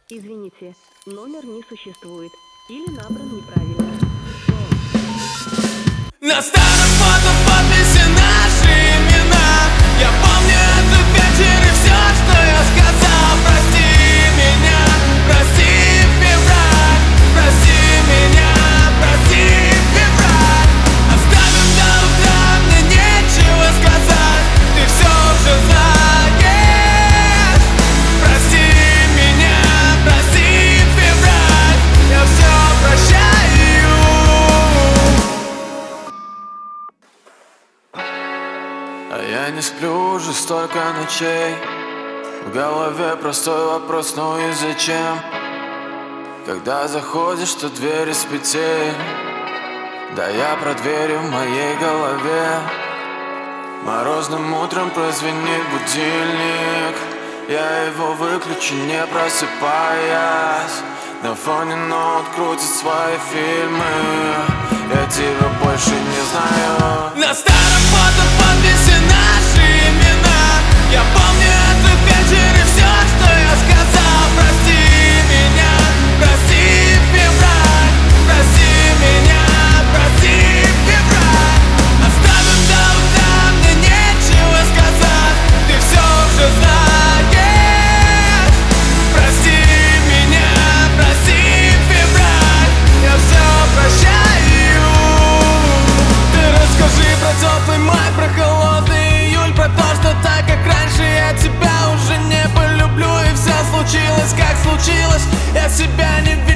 Извините, номер не существует или набран неправильно. На старом фото подписи наши имена. Я помню этот вечер и все, что я сказал. Прости меня, прости, февраль. Прости меня, прости, февраль. Оставим до утра, мне нечего сказать. Ты все уже знаешь. Прости меня, прости, февраль. Я все прощаю. А я не сплю уже столько ночей. В голове простой вопрос, ну и зачем? Когда заходишь, то двери с петель. Да я про двери в моей голове. Морозным утром прозвенит будильник. Я его выключу, не просыпаясь. На фоне ноут крутит свои фильмы. Я тебя больше не знаю. На старом фото подписи наши имена. Я помню этот вечер и все, что я сказал. Прости меня, прости, февраль. Прости меня, прости, февраль. Оставим до утра, мне нечего сказать. Ты все уже знаешь. Прости меня, прости, февраль. Я все прощаю. Ты расскажи про теплый май, про холодный июль, про то, что так, как раньше, я тебя уже не полюблю. И все случилось, как случилось. Я себя не